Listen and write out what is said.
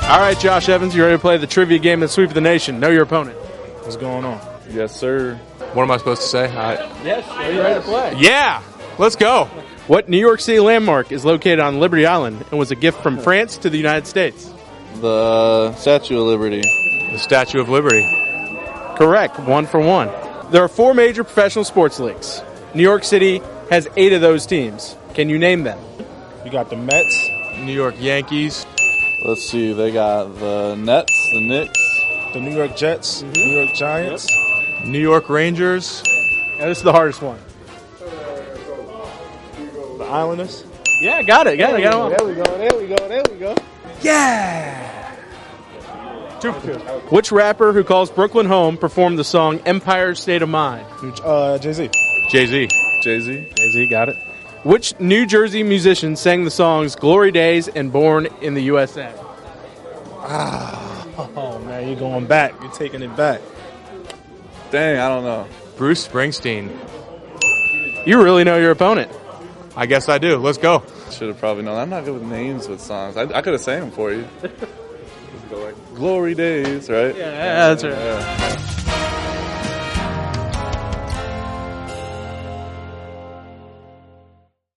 All right, Josh Evans, you ready to play the trivia game that sweep of the nation? Know your opponent. What's going on? Yes, sir. What am I supposed to say? Yes, are you ready to play? Yeah, let's go. What New York City landmark is located on Liberty Island and was a gift from France to the United States? The Statue of Liberty. The Statue of Liberty. Correct, 1 for 1. There are 4 major professional sports leagues. New York City has 8 of those teams. Can you name them? You got the Mets. New York Yankees. Let's see. They got the Nets, the Knicks. The New York Jets. New York Giants. New York Rangers. Yeah, this is the hardest one. The Islanders. Yeah, got it. Got it. There we go. Yeah. 2 for 2. Which rapper who calls Brooklyn home performed the song Empire State of Mind? Jay-Z. Jay-Z. Jay-Z. Jay-Z, got it. Which New Jersey musician sang the songs Glory Days and Born in the USA? Oh, man, you're going back. You're taking it back. Dang, I don't know. Bruce Springsteen. You really know your opponent. I guess I do. Let's go. Should have probably known. I'm not good with names with songs. I could have sang them for you. Glory Days, right? Yeah, that's right. Yeah.